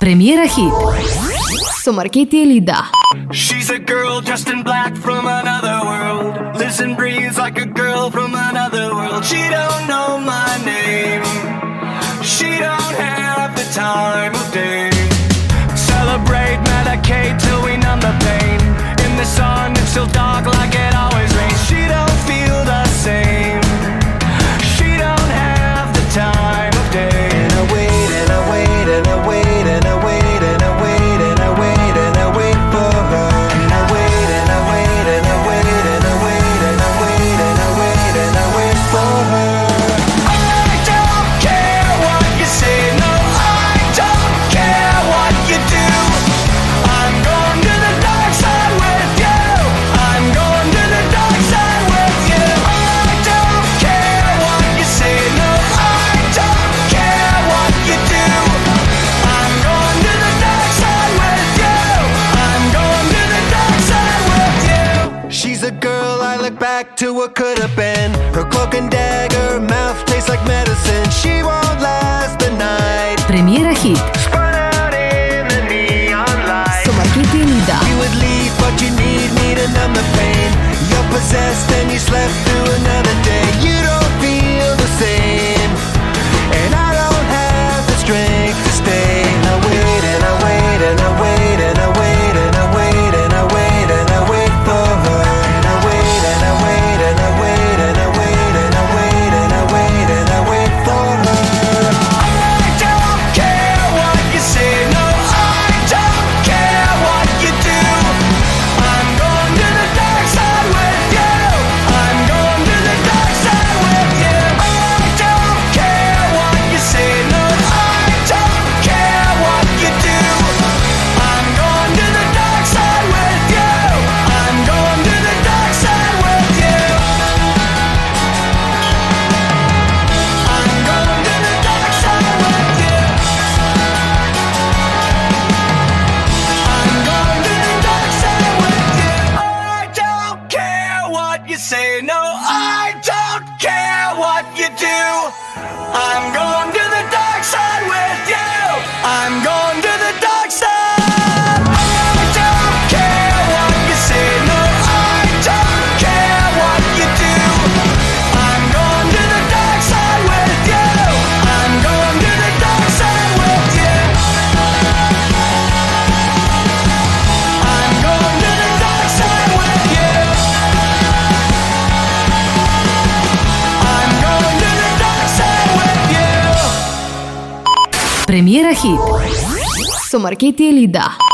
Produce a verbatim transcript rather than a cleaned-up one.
Премиера хит со Маркети Елида. She's a girl dressed in black from another world. Lives and breathes like a girl from another world. She don't know my name. She don't have the time of day. Celebrate, medicate till we numb the pain. In the sun it's still dark like it always rains. She don't feel the same. She don't have the time of day. And I wait and I wait and I wait and I wait and I wait and I wait and I wait for her. And I wait and I wait and I wait and I wait and I wait and I wait and I wait for her. I don't care what you say, no, I don't care what you do. I'm going to the dark side with you. I'm going to the dark side with you. I don't care what you say, no, I don't care what you do. I'm going to the dark side with you. I'm going to the dark side with you. She's a girl I look back to what could have been. Her cloak and dagger, mouth tastes like medicine. She won't last the night. Премиера хит Spun out in the neon light. со Маркети Елида. You would leave, but you need me to numb the pain. You're possessed and you slept through another day. You don't feel the same, and I don't have the strength to stay. And I wait and I wait and I wait and I wait and I wait and I wait and I wait for her. And I wait and I wait and I wait and I wait and I wait and I wait and I wait for her. I don't care what you say, no, I don't care what you do. I'm going to the dark side with you. I'm going to the dark side with you. I don't care what you say, no, I don't care what you do. I'm going to the dark side with you. I'm going to the dark side with you. I'm going to the dark side with you. I'm going to the dark side with you. I don't care what you say, no, I don't care what you do. I'm going to the dark side with you. I'm going to the dark side. I don't care what you say, no, I don't care what you do. I'm going to the dark side with you. I'm going to the dark side with you. I'm going to the dark side with you. I'm going to the dark side with you. Премиера хит со Маркети Елида.